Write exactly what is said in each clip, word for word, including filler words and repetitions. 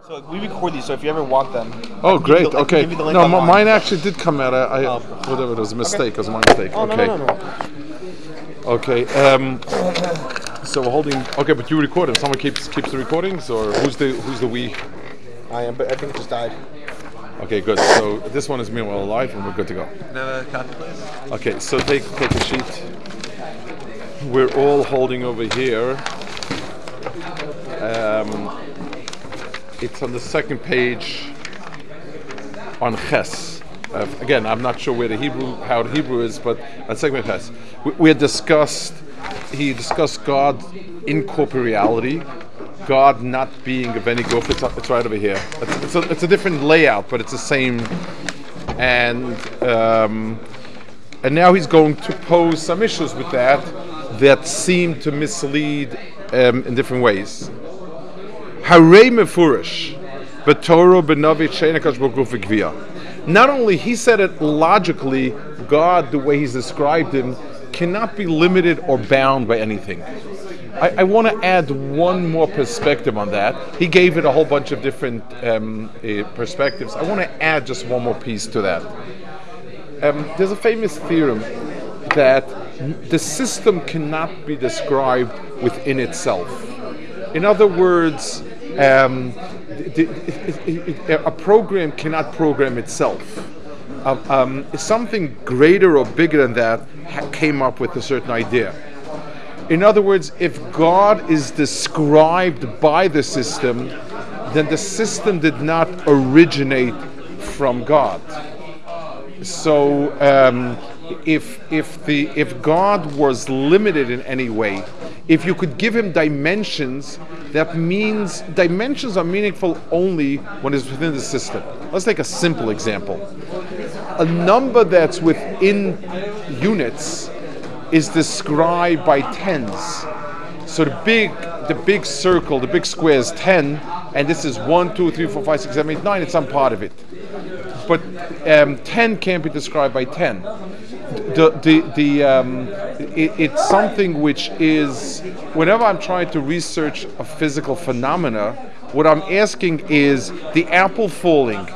So we record these, so if you ever want them, I Oh, can give you great. the- I can Okay. give you the link No, m- online. mine actually did come out. I, I Oh. whatever. It was a mistake. It was my mistake. Oh, no, okay. no, no, no. Okay. Um, so we're holding. Okay, but you record it. Someone keeps keeps the recordings, or who's the who's the we? I am, but I think it just died. Okay, good. So this one is meanwhile alive, and we're good to go. Another copy, please. Okay. So take take a sheet. We're all holding over here. Um, it's on the second page on Ches. Uh, again, I'm not sure where the Hebrew, how the Hebrew is, but on second page Ches, we, we had discussed. He discussed God in corporeality, God not being of any goof. It's, it's right over here. It's, it's, a, it's a different layout, but it's the same. And um, and now he's going to pose some issues with that that seem to mislead um, in different ways. Harei mefurish, b'Torah b'Navi she'ein HaKadosh Baruch Hu v'gviyah. Not only he said it logically, God, the way he's described him, cannot be limited or bound by anything. I, I want to add one more perspective on that. He gave it a whole bunch of different um, uh, perspectives. I want to add just one more piece to that. Um, there's a famous theorem that the system cannot be described within itself. In other words, um, the, the, it, a program cannot program itself. Uh, um, something greater or bigger than that ha- came up with a certain idea. In other words, if God is described by the system, then the system did not originate from God. So, um, if if the if God was limited in any way, if you could give him dimensions, that means dimensions are meaningful only when it's within the system. Let's take a simple example. A number that's within units is described by tens. So the big the big circle, the big square is ten, and this is one, two, three, four, five, six, seven, eight, nine. It's some part of it. But um, ten can't be described by ten. The the the um, it, it's something which is, whenever I'm trying to research a physical phenomena, what I'm asking is, the apple falling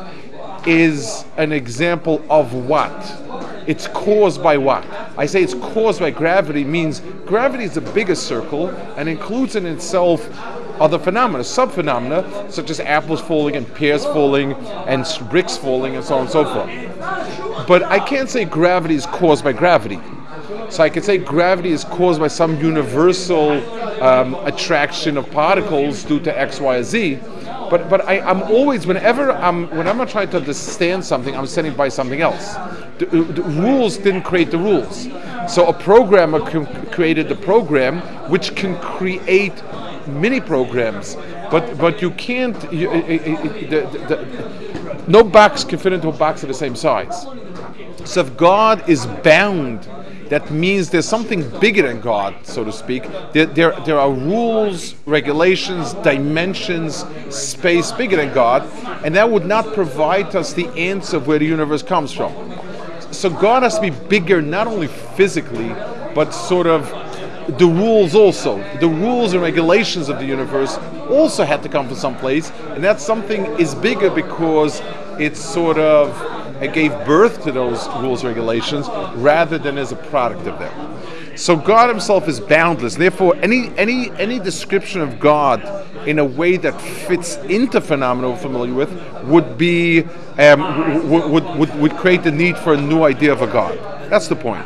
is an example of what? It's caused by what? I say it's caused by gravity, means gravity is a bigger circle and includes in itself other phenomena, sub-phenomena, such as apples falling and pears falling and bricks falling and so on and so forth. But I can't say gravity is caused by gravity. So I can say gravity is caused by some universal um, attraction of particles due to X, Y, or Z. But but I, I'm always, whenever I'm whenever I'm trying to understand something, I'm standing by something else. The, the rules didn't create the rules. So a programmer c- created the program, which can create mini programs, but but you can't. You, it, it, it, the, the, the, no box can fit into a box of the same size. So if God is bound, that means there's something bigger than God, so to speak. There, there, there are rules, regulations, dimensions, space bigger than God, and that would not provide us the answer of where the universe comes from. So God has to be bigger, not only physically, but sort of the rules also. The rules and regulations of the universe also had to come from someplace, and that something is bigger because it's sort of, it gave birth to those rules and regulations rather than as a product of them. So God himself is boundless. Therefore, any any any description of God in a way that fits into phenomena we're familiar with would be um, would, would would would create the need for a new idea of a God. That's the point.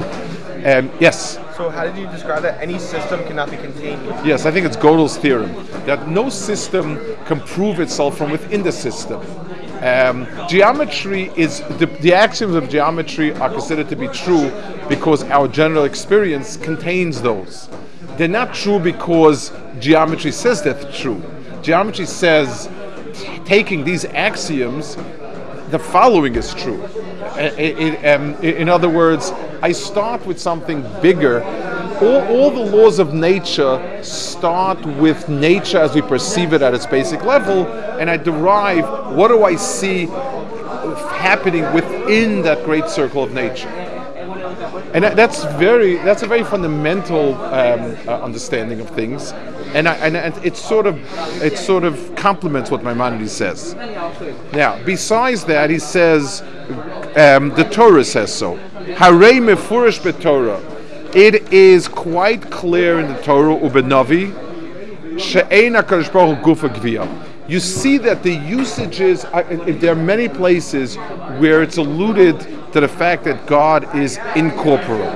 Um, yes. So how did you describe that? Any system cannot be contained within. Yes, I think it's Gödel's theorem that no system can prove itself from within the system. Um, geometry is the, the axioms of geometry are considered to be true because our general experience contains those. They're not true because geometry says they're true. Geometry says, t- taking these axioms, the following is true. It, it, um, in other words, I start with something bigger. All, all the laws of nature start with nature as we perceive it at its basic level, and I derive, what do I see happening within that great circle of nature? and that, that's very that's a very fundamental um, uh, understanding of things, and, I, and and it sort of it sort of complements what Maimonides says. Now, besides that, he says um, the Torah says so. Harei mefurish b'Torah. It is quite clear in the Torah ubenavi she'ein HaKadosh Baruch Hu gufa gviyah. You see that the usages, uh, there are many places where it's alluded to the fact that God is incorporeal.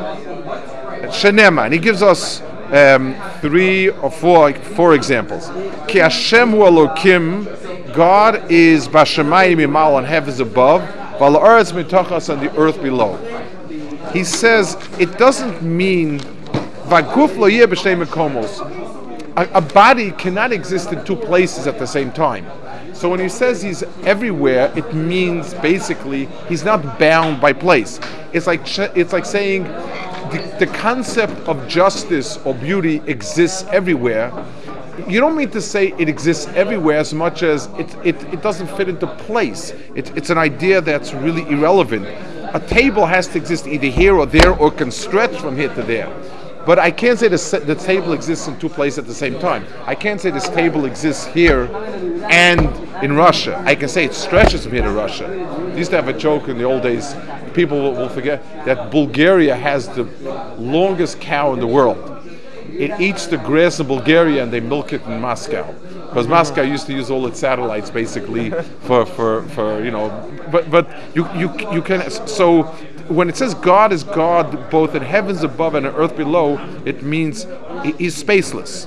Shenema, and he gives us um, three or four four examples. Ki Hashem hu Elokim, God is Bashamayim Imal on heavens above, Val Haaretz Mitachas on the earth below. He says it doesn't mean Vaguf lo yeh b'shnei mekomos. A, a body cannot exist in two places at the same time. So when he says he's everywhere, it means basically he's not bound by place. It's like it's like saying the, the concept of justice or beauty exists everywhere. You don't mean to say it exists everywhere as much as it it, it doesn't fit into place. It, it's an idea that's really irrelevant. A table has to exist either here or there, or can stretch from here to there. But I can't say the, the table exists in two places at the same time. I can't say this table exists here and in Russia. I can say it stretches from here to Russia. They used to have a joke in the old days, people will, will forget, that Bulgaria has the longest cow in the world. It eats the grass in Bulgaria and they milk it in Moscow. Because Moscow used to use all its satellites basically for, for, for you know, but but you, you, you can, so when it says God is God both in heavens above and in earth below, it means he's spaceless.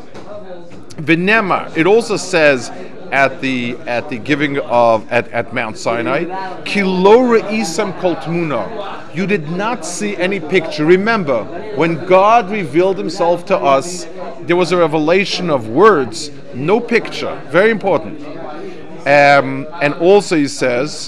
V'nema, it also says at the at the giving of at, at Mount Sinai, Ki lo re'isam kol tmuna. You did not see any picture. Remember, when God revealed himself to us, there was a revelation of words, no picture. Very important. Um, and also he says,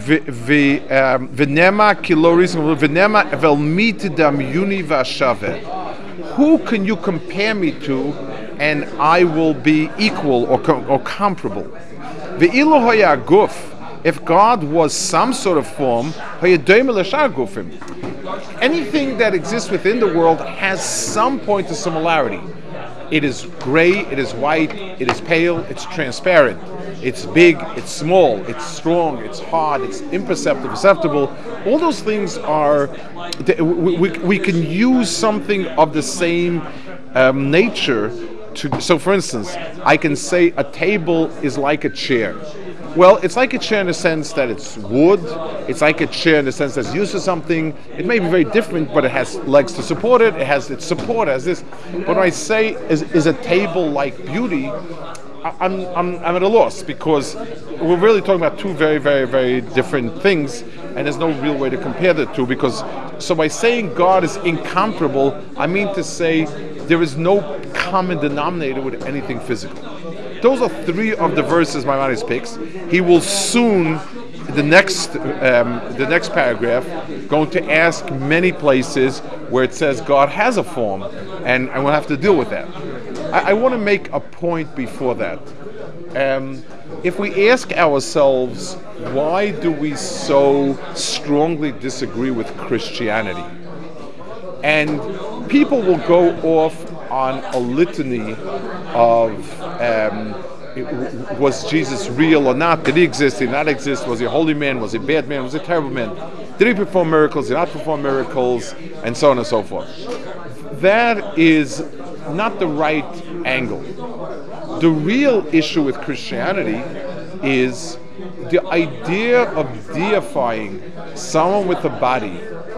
V'nema ki lo re'isam v'nema vel mitidam yuni v'ashave. Who can you compare me to, and I will be equal or, com- or comparable? Ve'ilu hoya guf, if God was some sort of form, hoya doime l'shar gufim. Anything that exists within the world has some point of similarity. It is gray, it is white, it is pale, it's transparent, it's big, it's small, it's strong, it's hard, it's imperceptible, perceptible. All those things are, we, we, we can use something of the same um, nature to, so for instance, I can say a table is like a chair. Well, it's like a chair in the sense that it's wood, it's like a chair in the sense that it's used to something. It may be very different, but it has legs to support it, it has its support as this. But when I say, is, is a table like beauty, I'm, I'm, I'm at a loss, because we're really talking about two very, very, very different things, and there's no real way to compare the two, because, so by saying God is incomparable, I mean to say there is no common denominator with anything physical. Those are three of the verses Maimonides picks. He will soon, the next um, the next paragraph, going to ask many places where it says God has a form, and, and we'll have to deal with that. I, I want to make a point before that. Um, if we ask ourselves, why do we so strongly disagree with Christianity? And people will go off on a litany of um, it, was Jesus real or not? Did he exist? Did he not exist? Was he a holy man? Was he a bad man? Was he a terrible man? Did he perform miracles? Did he not perform miracles? And so on and so forth. That is not the right angle. The real issue with Christianity is the idea of deifying someone with a body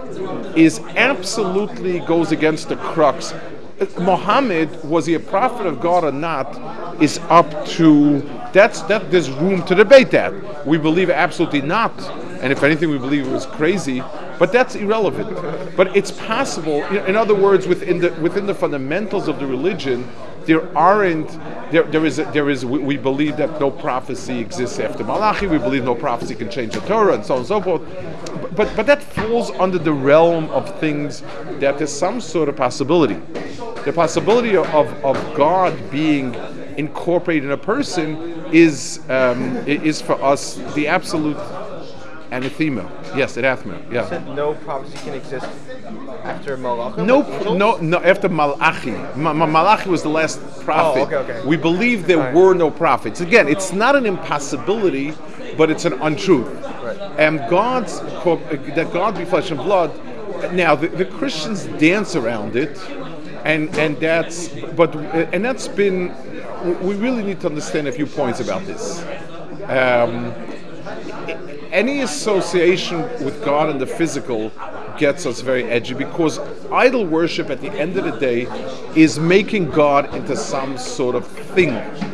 is absolutely goes against the crux. Muhammad, was he a prophet of God or not, is up to, that's that there's room to debate that. We believe absolutely not, and if anything we believe it was crazy, but that's irrelevant. But it's possible, in other words, within the within the fundamentals of the religion, there aren't there there is a, there is we, we believe that no prophecy exists after Malachi. We believe no prophecy can change the Torah, and so on and so forth. But but, but that falls under the realm of things that there's some sort of possibility. The possibility of, of God being incorporated in a person is um, is for us the absolute anathema. Yes, anathema. You Yeah. said no prophecy can exist after Malachim? No, like angels? no, no. After Malachi, Ma- Ma- Malachi was the last prophet. Oh, okay, okay. We believe there Alright. were no prophets. Again, it's not an impossibility, but it's an untruth. Right. And God's co- that God be flesh and blood. Now the, the Christians dance around it, and and that's but and that's been. We really need to understand a few points about this. Um, any association with God and the physical gets us very edgy, because idol worship at the end of the day is making God into some sort of thing.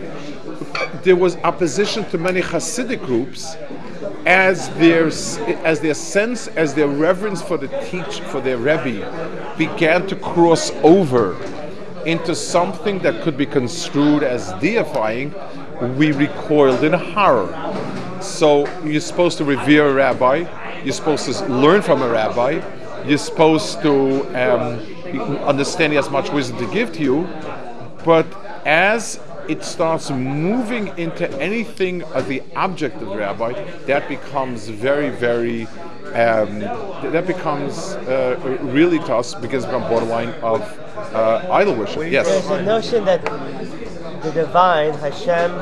There was opposition to many Hasidic groups as their as their sense, as their reverence for the teach for their Rebbe began to cross over into something that could be construed as deifying. We recoiled in horror. So you're supposed to revere a rabbi, you're supposed to learn from a rabbi, you're supposed to um, understand he has much wisdom to give to you, but as it starts moving into anything of the object of the rabbi, that becomes very, very, um, that becomes uh, really tough, because it becomes borderline of uh, idol worship. Yes? There's a notion that the divine, Hashem,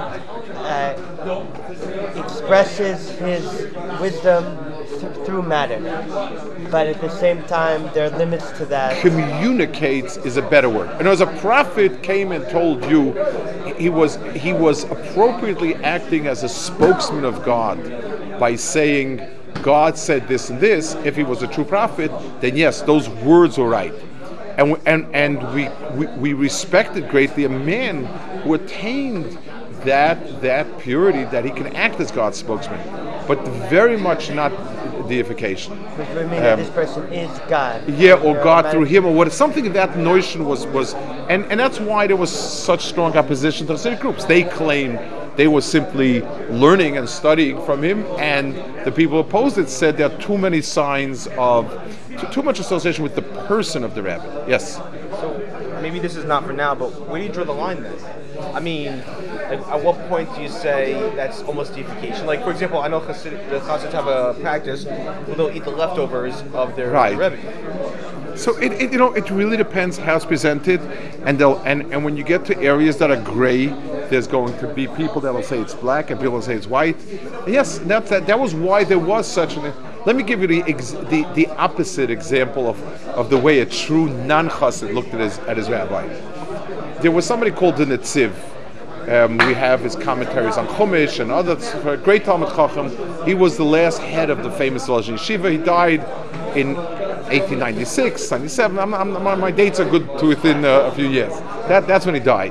uh, expresses his wisdom th- through matter, but at the same time there are limits to that. Communicates is a better word. And as a prophet came and told you, he was he was appropriately acting as a spokesman of God by saying, God said this and this. If he was a true prophet, then yes, those words were right. And we, and and we, we we respected greatly a man who attained that that purity, that he can act as God's spokesman, but very much not deification. Which would mean that this person is God. Yeah, or They're God man- through him, or what? Something of that notion was was, and and that's why there was such strong opposition to the Hasidic groups. They claimed they were simply learning and studying from him, and the people who opposed it said there are too many signs of too, too much association with the person of the rabbi. Yes. So maybe this is not for now, but where do you draw the line then? I mean, like, at what point do you say that's almost deification? Like, for example, I know Hasid, the Chassids have a practice where they'll eat the leftovers of their Right. Rebbe. So it, it you know it really depends how it's presented, and they'll and, and when you get to areas that are gray, there's going to be people that will say it's black and people will say it's white. And yes, that, that that was why there was such an. Let me give you the ex, the, the opposite example of, of the way a true non-chassid looked at his at his rabbi. There was somebody called the Netziv. Um, we have his commentaries on Chumash and other great Talmud Chacham. He was the last head of the famous Volozhin Yeshiva. He died in eighteen ninety-six, ninety-seven. I'm, I'm, my, my dates are good to within uh, a few years. That, that's when he died.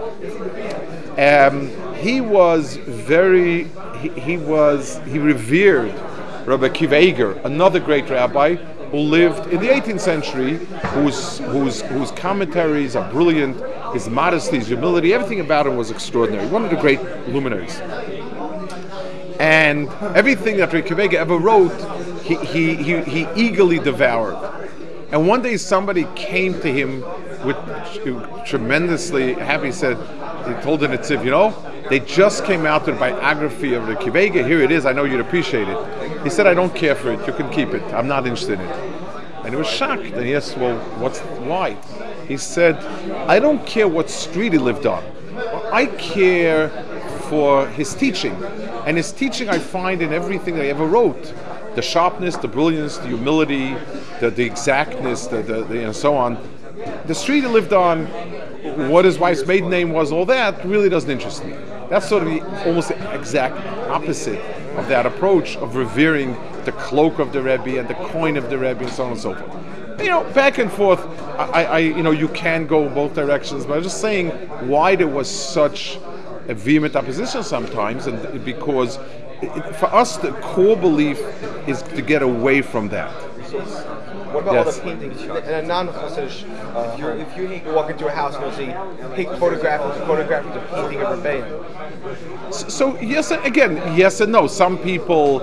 Um, he was very, he, he was, he revered Rabbi Akiva Eiger, another great rabbi who lived in the eighteenth century, whose, whose, whose commentaries are brilliant, his modesty, his humility, everything about him was extraordinary. One of the great luminaries. And everything that Rabbi Akiva Eiger ever wrote, he, he, he, he eagerly devoured. And one day somebody came to him with tremendously happy, said, he told the Netziv, you know, they just came out with a biography of the Akiva Eiger. Here it is. I know you'd appreciate it. He said, I don't care for it. You can keep it. I'm not interested in it. And he was shocked. And he asked, well, what's why? He said, I don't care what street he lived on. I care for his teaching. And his teaching I find in everything that he ever wrote. The sharpness, the brilliance, the humility, the, the exactness, the, the, the, and so on. The street he lived on, what his wife's maiden name was, all that really doesn't interest me. That's sort of the almost the exact opposite of that approach of revering the cloak of the Rebbe and the coin of the Rebbe and so on and so forth. You know, back and forth, I, I you know, you can go both directions, but I'm just saying why there was such a vehement opposition sometimes, and because it, for us the core belief is to get away from that. What about Yes. all the paintings? In a non-Chassidish, uh, if, you, if you you walk into a house and you'll see pic- photograph after photograph of the painting of Rebbeim. So yes, again, yes and no. Some people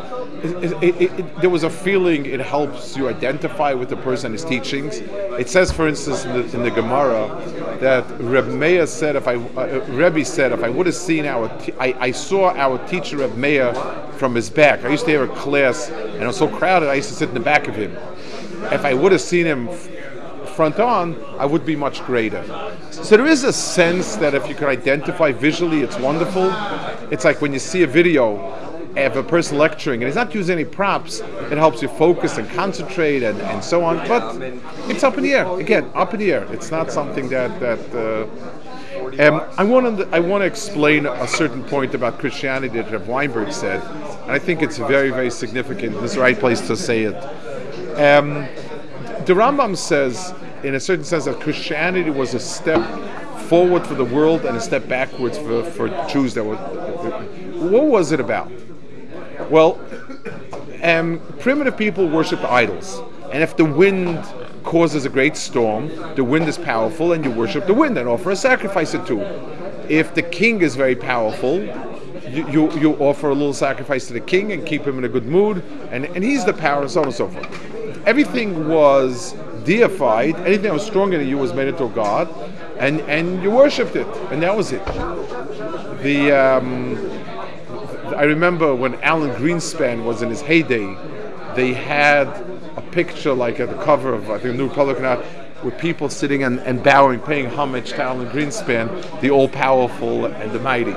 it, it, it, it, there was a feeling it helps you identify with the person and his teachings. It says, for instance, in the, in the Gemara, that Reb Meir said, if I, uh, Rebbe said, if I would have seen our, te- I, I saw our teacher Reb Meir from his back. I used to have a class, and it was so crowded, I used to sit in the back of him. If I would have seen him front on, I would be much greater. So there is a sense that if you can identify visually, it's wonderful. It's like when you see a video of a person lecturing and he's not using any props, it helps you focus and concentrate and, and so on. But it's up in the air. Again, up in the air. It's not something that that. Uh, um, I want to I want to explain a certain point about Christianity that Reb Weinberg said, and I think it's very very significant. This is the right place to say it. Um, the Rambam says, in a certain sense, that Christianity was a step forward for the world and a step backwards for, for Jews. That were, what was it about? Well, um, primitive people worshipped idols, and if the wind causes a great storm, the wind is powerful, and you worship the wind and offer a sacrifice or two. If the king is very powerful, you, you, you offer a little sacrifice to the king and keep him in a good mood, and, and he's the power, and so on and so forth. Everything was deified. Anything that was stronger than you was made into a god, and, and you worshipped it, and that was it. The um, I remember when Alan Greenspan was in his heyday, they had a picture like at the cover of I think New Republican Art with people sitting and, and bowing, paying homage to Alan Greenspan, the all-powerful and the mighty.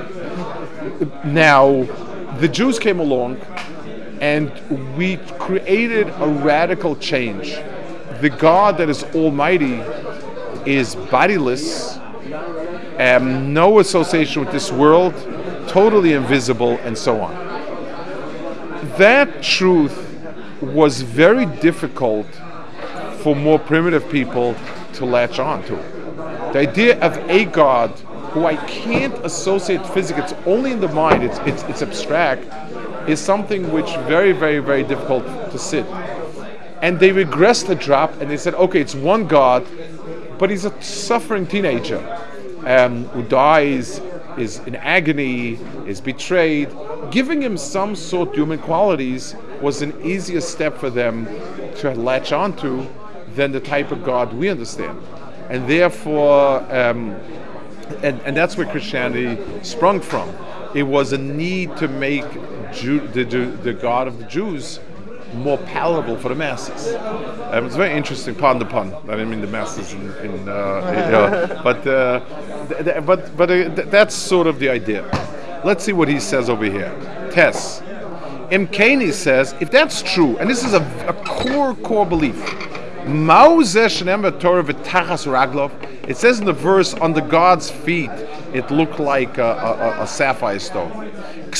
Now, the Jews came along, and we created a radical change. The God that is almighty is bodiless, um, no association with this world, totally invisible, and so on. That truth was very difficult for more primitive people to latch on to. The idea of a God who I can't associate physically, it's only in the mind, it's, it's, it's abstract, is something which very, very, very difficult to sit. And they regressed the drop, and they said, okay, it's one God, but he's a suffering teenager um, who dies, is in agony, is betrayed. Giving him some sort of human qualities was an easier step for them to latch onto than the type of God we understand. And therefore, um, and, and that's where Christianity sprung from. It was a need to make Jew, the, the God of the Jews more palatable for the masses. Um, it's very interesting, pardon the pun. I didn't mean the masses in, in uh, uh, but uh, th- th- but but uh, th- that's sort of the idea. Let's see what he says over here. Tess. M. Kaney says, if that's true, and this is a, a core core belief, it says in the verse, under God's feet, it looked like a, a, a sapphire stone.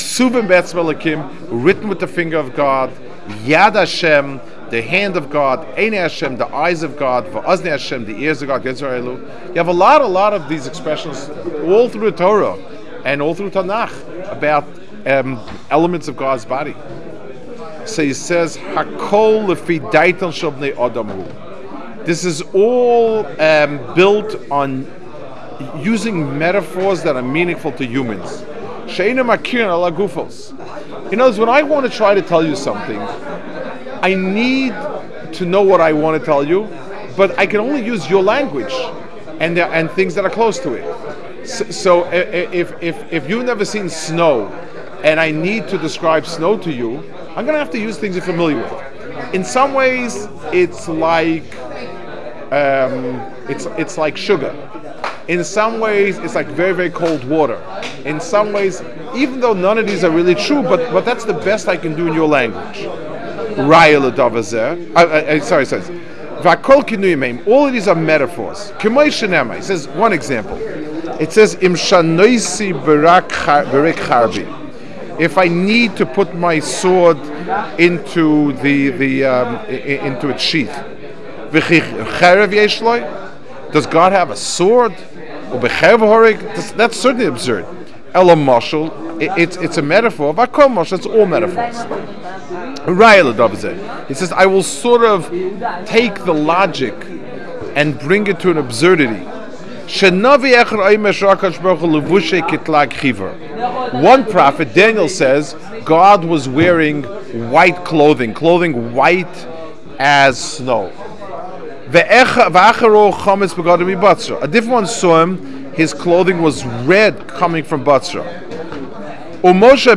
Written with the finger of God, Yad Hashem, the hand of God, Ein Hashem, the eyes of God, V'azni Hashem, the ears of God. You have a lot, a lot of these expressions all through the Torah and all through Tanakh about um, elements of God's body. So he says, Hakol lefi daitan shel bnei Adam hu. This is all um, built on using metaphors that are meaningful to humans. She'eina makirin ala gufos. In other words, when I want to try to tell you something, I need to know what I want to tell you, but I can only use your language and there, and things that are close to it. So, so if if if you've never seen snow, and I need to describe snow to you, I'm going to have to use things you're familiar with. In some ways, it's like um, it's it's like sugar. In some ways, it's like very, very cold water. In some ways, even though none of these are really true, but but that's the best I can do in your language. Raya l'davazer. Uh, sorry, sorry. V'akol kinuyim. All of these are metaphors. K'may shenema. It says one example. It says im shanoisi berak charbi. If I need to put my sword into the the um, into its sheath, does God have a sword? That's certainly absurd. Elam mashal, it's it's a metaphor. Vakol mashal, it's all metaphors. He says, I will sort of take the logic and bring it to an absurdity. One prophet, Daniel, says God was wearing white clothing, clothing white as snow. A different one saw him, his clothing was red coming from Batzra. Moshe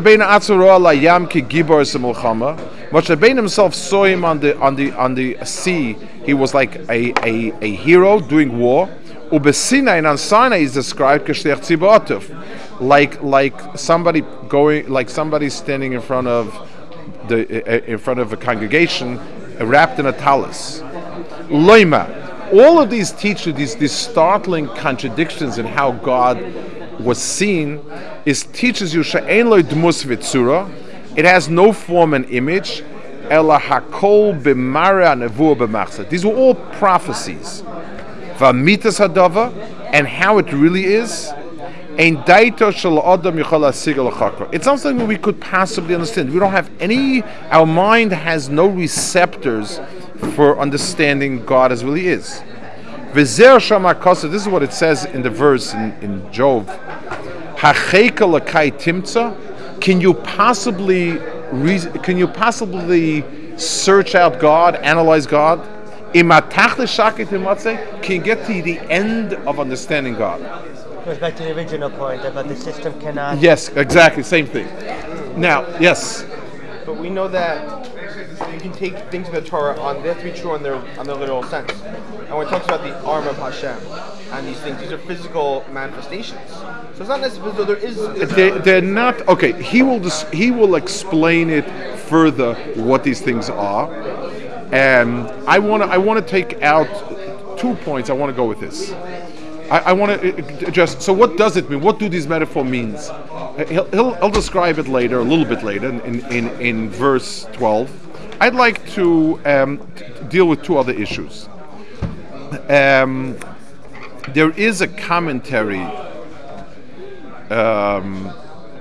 Rabbeinu himself saw him on the on the on the sea. He was like a, a, a hero doing war. Ubesinai and on Sinai is described like like somebody going like somebody standing in front of the in front of a congregation wrapped in a talus. Loima. All of these teach you these these startling contradictions in how God was seen. Is teaches you she'ein lo dmus v'tzura. It has no form and image. Ela hakol b'mara nevuah b'machzah. These were all prophecies. V'amitas hadava, and how it really is. Ein daito shel adam yichol hasigal l'chakra. It's not something we could possibly understand. We don't have any. Our mind has no receptors for understanding God as really is. V'zer shamakasa. This is what it says in the verse in, in Job. Hacheka l'kai timtza. Can you possibly can you possibly search out God, analyze God? Can you get to the end of understanding God? Goes back to the original point about the system cannot. Yes, exactly, same thing. Now, yes. But we know that you can take things in the Torah on they have to be true on their on their literal sense. And when it talks about the arm of Hashem and these things, these are physical manifestations. So it's not necessarily so there is. They, they're not okay. He will dis, he will explain it further what these things are, and I want to I want to take out two points. I want to go with this. I, I want to just so what does it mean? What do these metaphors means? He'll, he'll, he'll describe it later, a little bit later, in in, in verse twelve. I'd like to um, t- deal with two other issues. Um, there is a commentary. Um,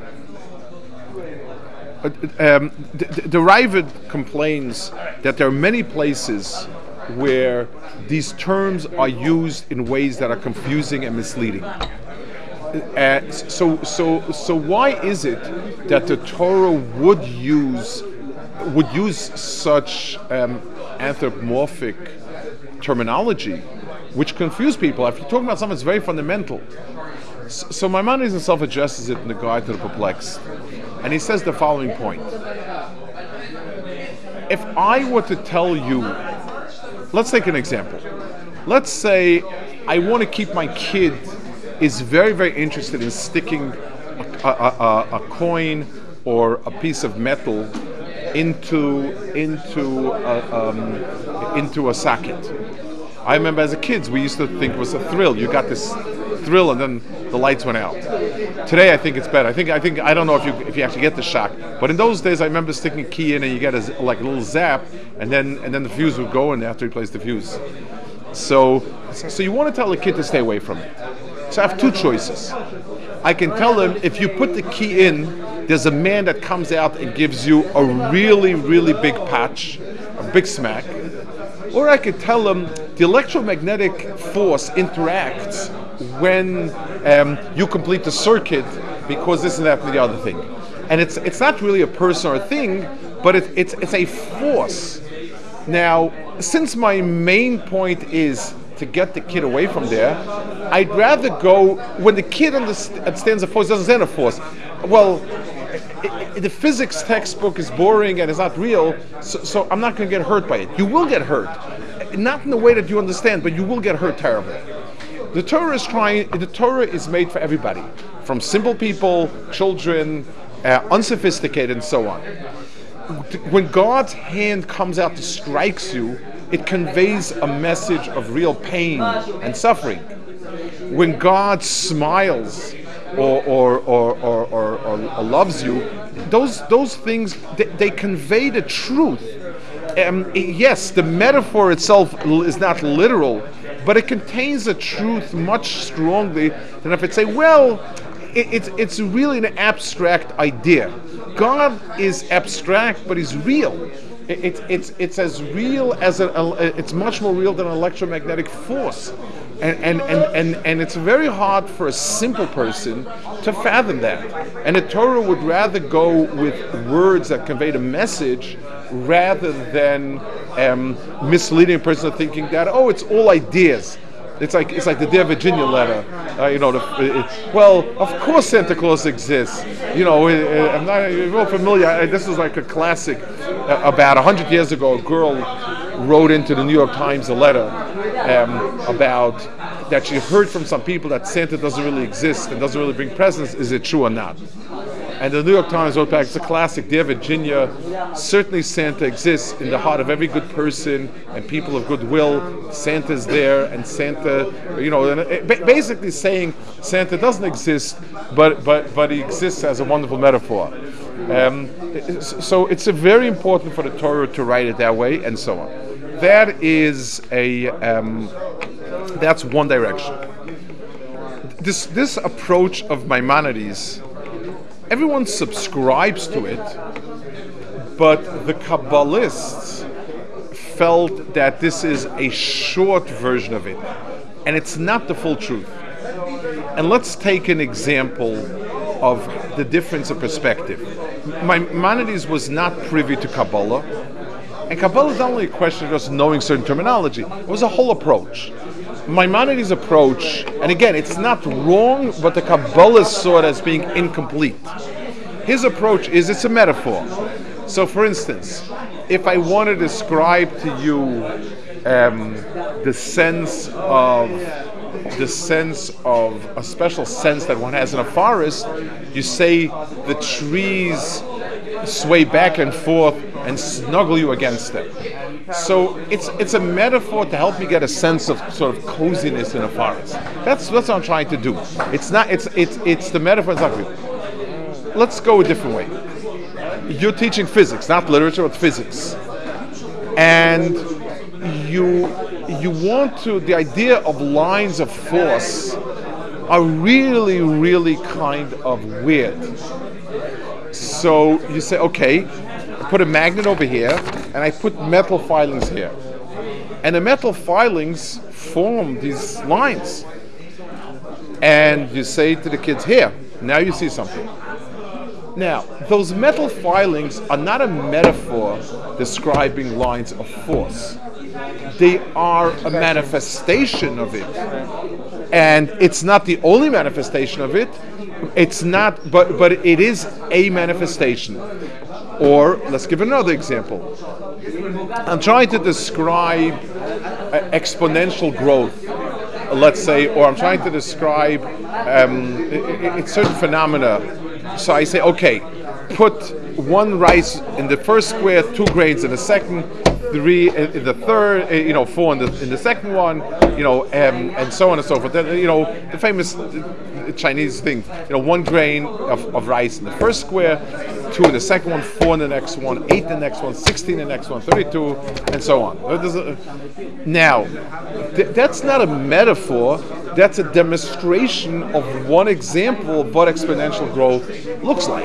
um, the, the Ravid complains that there are many places where these terms are used in ways that are confusing and misleading. Uh, so, so, so why is it that the Torah would use would use such um, anthropomorphic terminology, which confuse people? If you're talking about something that's very fundamental. So, so Maimonides himself addresses it in the Guide to the Perplexed, and he says the following point: if I were to tell you, let's take an example. Let's say I want to keep my kid is very, very interested in sticking a, a, a, a coin or a piece of metal into into a, um, into a socket. I remember as a kid, we used to think it was a thrill. You got this thrill, and then the lights went out. Today, I think it's better. I think I think I don't know if you if you actually get the shock, but in those days, I remember sticking a key in, and you get a, like a little zap, and then and then the fuse would go, and they have to replace the fuse. So so you want to tell a kid to stay away from it. So I have two choices. I can tell them, if you put the key in, there's a man that comes out and gives you a really, really big patch, a big smack. Or I could tell them the electromagnetic force interacts when um, you complete the circuit because this and that and the other thing. And it's it's not really a person or a thing, but it, it's it's a force. Now, since my main point is to get the kid away from there, I'd rather go when the kid understands a force, doesn't understand a force. Well, it, it, the physics textbook is boring and it's not real, so, so I'm not going to get hurt by it. You will get hurt, not in the way that you understand, but you will get hurt terribly. The Torah is trying. The Torah is made for everybody, from simple people, children, uh, unsophisticated, and so on. When God's hand comes out to strikes you, it conveys a message of real pain and suffering. When God smiles or or or or, or, or, or loves you, those those things they, they convey the truth. Um, yes, the metaphor itself is not literal, but it contains a truth much strongly than if it say, well, it, it's it's really an abstract idea. God is abstract, but He's real. It, it, it's it's as real as a, a, it's much more real than an electromagnetic force. And, and, and, and, and it's very hard for a simple person to fathom that. And the Torah would rather go with words that convey the message rather than um, misleading a person to thinking that, oh, it's all ideas. It's like it's like the Dear Virginia letter. Uh, you know, the, it, well, of course Santa Claus exists. You know, uh, I'm not real familiar. Uh, this is like a classic. Uh, about a hundred years ago, a girl wrote into the New York Times a letter um, about that she heard from some people that Santa doesn't really exist and doesn't really bring presents. Is it true or not? And the New York Times wrote back, it's a classic, Dear Virginia, certainly Santa exists in the heart of every good person and people of goodwill. Santa's there, and Santa, you know, basically saying Santa doesn't exist, but but but he exists as a wonderful metaphor. Um, so it's a very important for the Torah to write it that way, and so on. That is a um, that's one direction. This this approach of Maimonides, everyone subscribes to it, but the Kabbalists felt that this is a short version of it, and it's not the full truth. And let's take an example of the difference of perspective. Maimonides was not privy to Kabbalah, and Kabbalah is not only a question of just knowing certain terminology, it was a whole approach. Maimonides' approach, and again, it's not wrong, but the Kabbalists saw it as being incomplete. His approach is it's a metaphor. So, for instance, if I want to describe to you um, the sense of the sense of a special sense that one has in a forest, you say the trees sway back and forth and snuggle you against them. So it's it's a metaphor to help me get a sense of sort of coziness in a forest. That's that's what I'm trying to do. It's not it's it's it's the metaphor. It's not real. Let's go a different way. You're teaching physics, not literature, but physics, and you you want to the idea of lines of force are really really kind of weird. So you say, okay, I put a magnet over here, and I put metal filings here. And the metal filings form these lines. And you say to the kids, here, now you see something. Now, those metal filings are not a metaphor describing lines of force. They are a manifestation of it. And it's not the only manifestation of it. It's not, but but it is a manifestation. Or let's give another example. I'm trying to describe uh, exponential growth, let's say, or I'm trying to describe um, it's certain phenomena. So I say, okay, put one rice in the first square, two grains in the second, three in the third, you know, four in the in the second one, you know, um, and so on and so forth. You know, the famous Chinese thing, you know, one grain of, of rice in the first square, two in the second one, four in the next one, eight in the next one, sixteen in the next one, thirty-two, and so on. Now, th- that's not a metaphor. That's a demonstration of one example of what exponential growth looks like.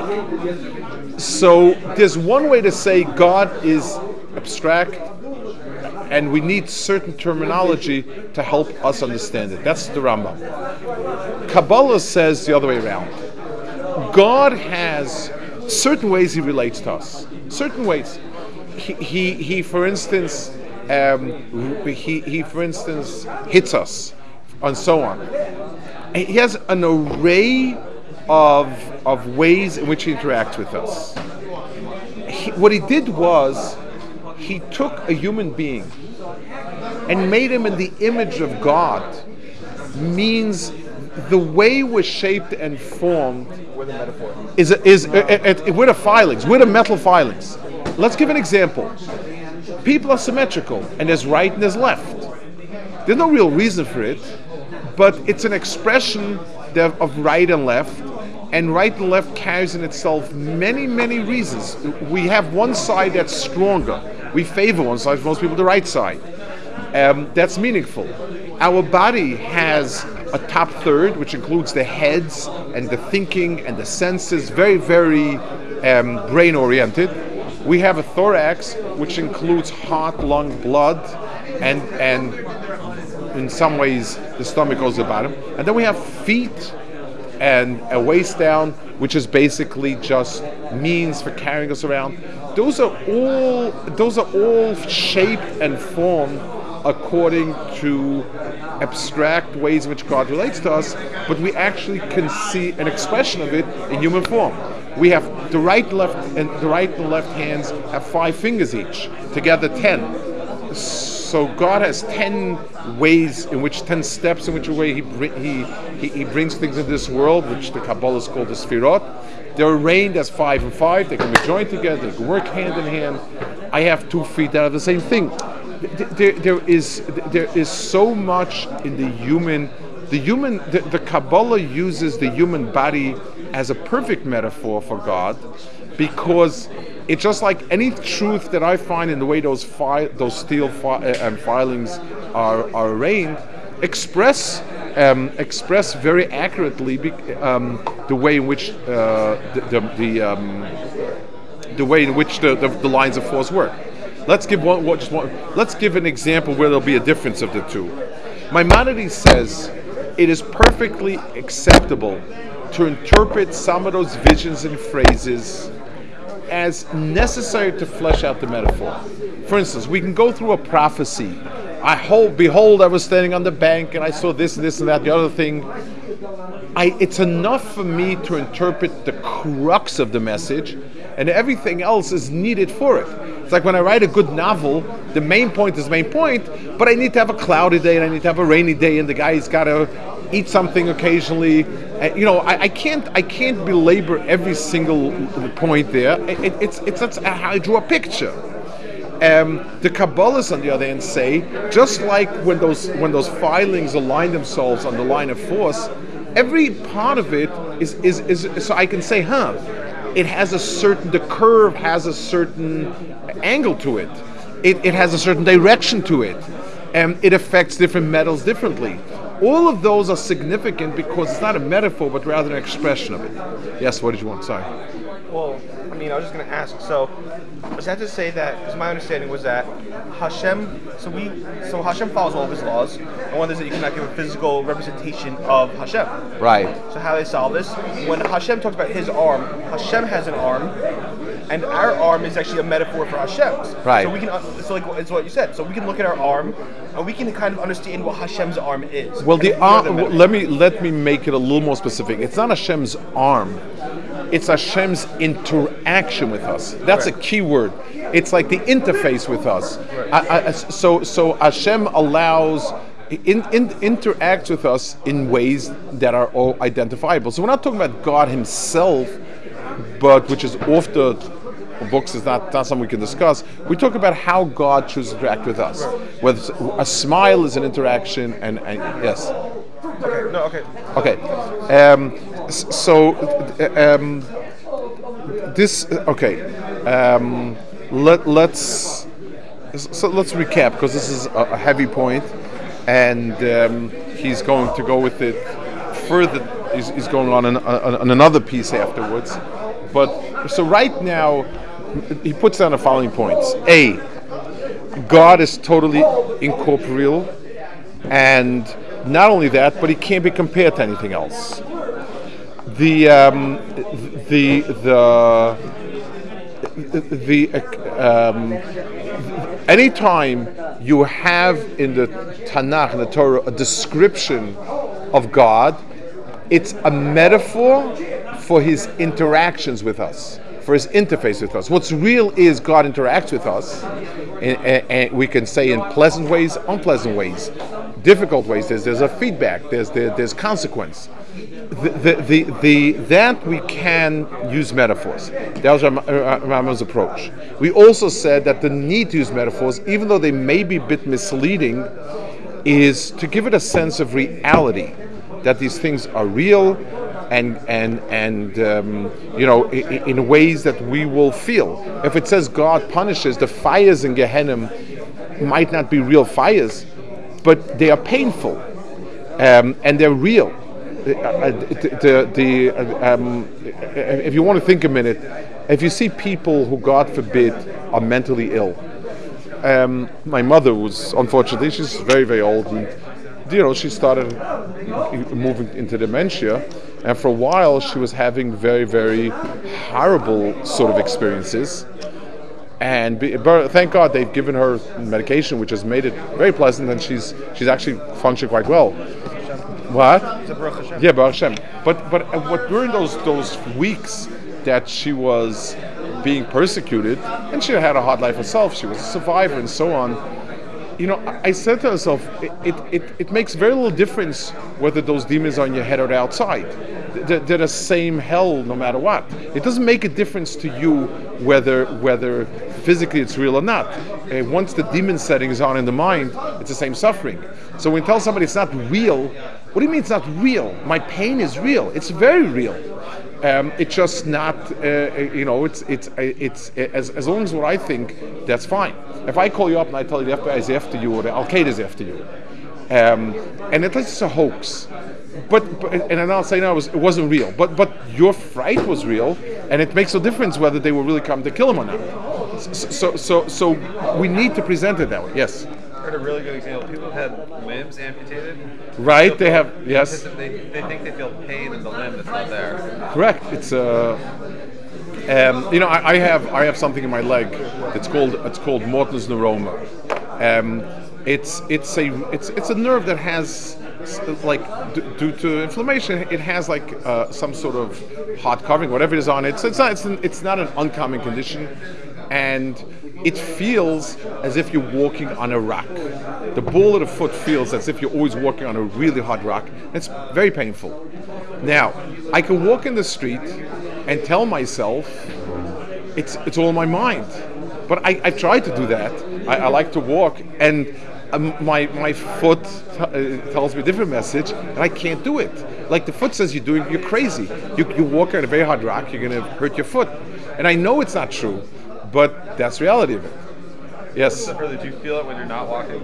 So there's one way to say God is abstract, and we need certain terminology to help us understand it. That's the Rambam. Kabbalah says the other way around. God has certain ways he relates to us. Certain ways. He, he, he for instance, um, he, he, for instance, hits us, and so on. He has an array of of ways in which he interacts with us. He, what he did was, he took a human being and made him in the image of God. Means the way we're shaped and formed With a metaphor. is is uh, uh, uh, with the filings, with the metal filings. Let's give an example. People are symmetrical, and there's right and there's left. There's no real reason for it, but it's an expression of right and left, and right and left carries in itself many, many reasons. We have one side that's stronger. We favor one side, most people the right side. Um, that's meaningful. Our body has a top third, which includes the heads and the thinking and the senses, very, very um, brain-oriented. We have a thorax, which includes heart, lung, blood, and and in some ways the stomach goes to the bottom, and then we have feet and a waist down, which is basically just means for carrying us around. Those are all those are all shaped and formed according to abstract ways in which God relates to us, but we actually can see an expression of it in human form. We have the right, left, and the right and left hands have five fingers each, together ten. So God has ten ways in which, ten steps in which way he, he he he brings things into this world, which the Kabbalah is called the Sfirot. They're arranged as five and five. They can be joined together. They can work hand in hand. I have two feet that are the same thing. There, there is there is so much in the human. The human the, the Kabbalah uses the human body as a perfect metaphor for God, because it's just like any truth that I find in the way those fi- those steel fi- uh, um, filings are, are arranged, express um, express very accurately be- um, the way in which uh, the the the, um, the way in which the, the, the lines of force work. Let's give one, what just one. Let's give an example where there'll be a difference of the two. Maimonides says it is perfectly acceptable to interpret some of those visions and phrases as necessary to flesh out the metaphor. For instance, we can go through a prophecy. I hold, behold, I was standing on the bank and I saw this and this and that, the other thing. I, it's enough for me to interpret the crux of the message, and everything else is needed for it. It's like when I write a good novel, the main point is the main point, but I need to have a cloudy day and I need to have a rainy day, and the guy's got to eat something occasionally. Uh, you know, I, I can't I can't belabor every single point there. It, it, it's it's that's how I draw a picture. Um, the Kabbalists, on the other hand, say just like when those when those filings align themselves on the line of force, every part of it is is, is so I can say, huh, it has a certain the curve has a certain angle to it. It it has a certain direction to it, and it affects different metals differently. All of those are significant because it's not a metaphor, but rather an expression of it. Yes, what did you want? Sorry. Well, I mean, I was just going to ask. So, is that to say that? Because my understanding was that Hashem. So we. So Hashem follows all of His laws, and one is that you cannot give a physical representation of Hashem. Right. So how do they solve this? When Hashem talks about His arm, Hashem has an arm, and our arm is actually a metaphor for Hashem's. Right. So we can. So like it's what you said. So we can look at our arm, and we can kind of understand what Hashem's arm is. Well, the And we know arm. metaphor. Let me let me make it a little more specific. It's not Hashem's arm. It's Hashem's interaction with us. That's a key word. It's like the interface with us. I, I, so, so Hashem allows, in, in, interacts with us in ways that are all identifiable. So we're not talking about God Himself, but which is off the books, is not, not something we can discuss. We talk about how God chooses to interact with us. Whether it's a smile is an interaction, and, and yes. Okay. No. Okay. Okay. Um, so um, this okay. Um, let let's so let's recap, because this is a, a heavy point, and um, he's going to go with it further. He's, he's going on, an, on on another piece afterwards. But so right now, he puts down the following points. A, God is totally incorporeal, and not only that, but He can't be compared to anything else. The um, the the the um, anytime you have in the Tanakh, in the Torah, a description of God, it's a metaphor for His interactions with us, for His interface with us. What's real is God interacts with us, and, and, and we can say in pleasant ways, unpleasant ways, difficult ways. There's there's a feedback. There's there, there's consequence. The, the the the that we can use metaphors. That was Rambam's approach. We also said that the need to use metaphors, even though they may be a bit misleading, is to give it a sense of reality, that these things are real, and and and um, you know, in, in ways that we will feel. If it says God punishes, the fires in Gehenna might not be real fires, but they are painful, um, and they're real. Uh, the, the, uh, um, if you want to think a minute, if you see people who, God forbid, are mentally ill. Um, my mother was, unfortunately, she's very, very old, and you know, she started moving into dementia, and for a while she was having very, very horrible sort of experiences. And be, but thank God they've given her medication, which has made it very pleasant, and she's she's actually functioning quite well. What? Yeah, Baruch Hashem. But but uh, what during those those weeks that she was being persecuted, and she had a hard life herself, she was a survivor and so on. You know, I, I said to myself, it, it it it makes very little difference whether those demons are in your head or outside. They're, they're the same hell no matter what. It doesn't make a difference to you whether whether physically it's real or not. Uh, once the demon setting is on in the mind, it's the same suffering. So when you tell somebody it's not real, what do you mean it's not real? My pain is real. It's very real. Um, it's just not, uh, you know, it's it's it's as as long as what I think, that's fine. If I call you up and I tell you the F B I is after you or the Al Qaeda is after you, um, and it's just a hoax, but, but and then I'll say no, it, was, it wasn't real. But but your fright was real, and it makes no difference whether they were really coming to kill him or not. So so so, so we need to present it that way. Yes. I heard a really good example. People have had limbs amputated. Right, So they have they, yes. They, they think they feel pain in the limb that's not there. Correct. It's uh, um, you know, I, I have I have something in my leg. It's called it's called Morton's neuroma. Um, it's it's a it's it's a nerve that has like d- due to inflammation, it has like uh, some sort of hard covering, whatever it is on it. So it's not it's an, it's not an uncommon condition, and it feels as if you're walking on a rock. The ball of the foot feels as if you're always walking on a really hard rock. It's very painful. Now, I can walk in the street and tell myself it's it's all in my mind. But I, I try to do that. I, I like to walk, and um, my my foot t- uh, tells me a different message, and I can't do it. Like the foot says, you're doing, you're crazy. You you walk on a very hard rock, you're going to hurt your foot. And I know it's not true, but that's the reality of it. Yes. Further, do you feel it when you're not walking?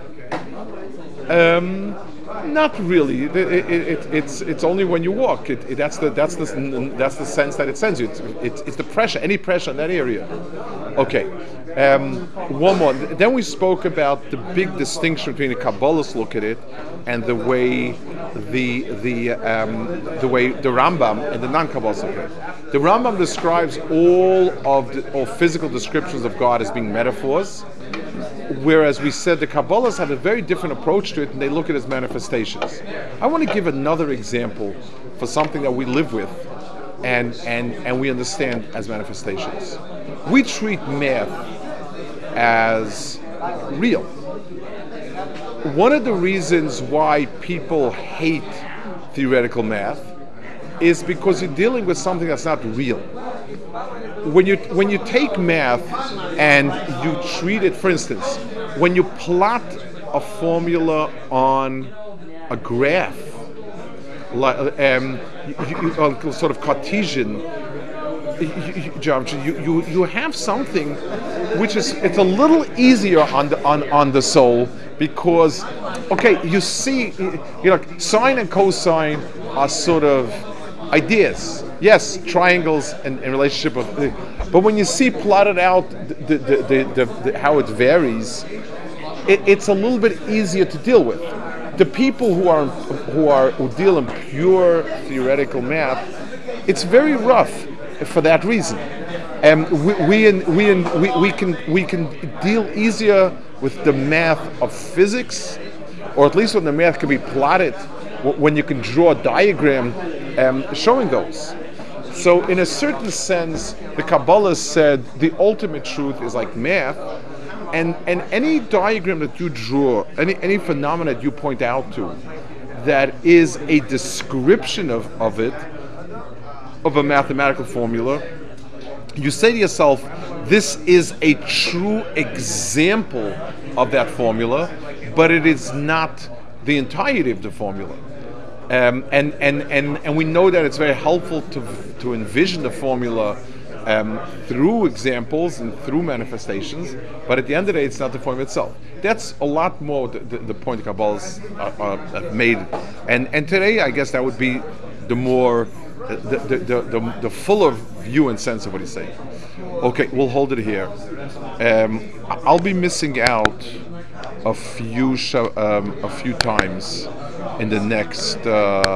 Um, not really. It, it, it, it's it's only when you walk. It, it, that's the that's the that's the sense that it sends you. It's, it's, it's the pressure, any pressure in that area. Okay. Um, one more. Then we spoke about the big distinction between the Kabbalists look at it and the way the the um, the way the Rambam and the non-Kabbalists look at it. The Rambam describes all of the all physical descriptions of God as being metaphors, whereas we said the Kabbalists have a very different approach to it, and they look at it as manifestations. I want to give another example for something that we live with and and and we understand as manifestations. We treat math as real. One of the reasons why people hate theoretical math is because you're dealing with something that's not real. When you when you take math and you treat it, for instance, when you plot a formula on a graph, like um, you, you, on sort of Cartesian geometry, you, you, you have something which is it's a little easier on the on, on the soul because okay, you see, you know, sine and cosine are sort of ideas. Yes, triangles and, and relationship of, but when you see plotted out the, the, the, the, the how it varies, it, it's a little bit easier to deal with. The people who are who are who deal in pure theoretical math, it's very rough for that reason. And um, we we, in, we, in, we we can we can deal easier with the math of physics, or at least when the math can be plotted, when you can draw a diagram um, showing those. So in a certain sense, the Kabbalah said the ultimate truth is like math, and, and any diagram that you draw, any any phenomenon that you point out to, that is a description of, of it, of a mathematical formula, you say to yourself, this is a true example of that formula, but it is not the entirety of the formula. Um, and, and, and, and we know that it's very helpful to to envision the formula um, through examples and through manifestations, but at the end of the day, it's not the formula itself. That's a lot more the, the, the point the Kabbalists uh, uh, made. And and today, I guess that would be the more, the, the, the, the, the fuller view and sense of what he's saying. Okay, we'll hold it here. Um, I'll be missing out a few sho- um, a few times in the next uh,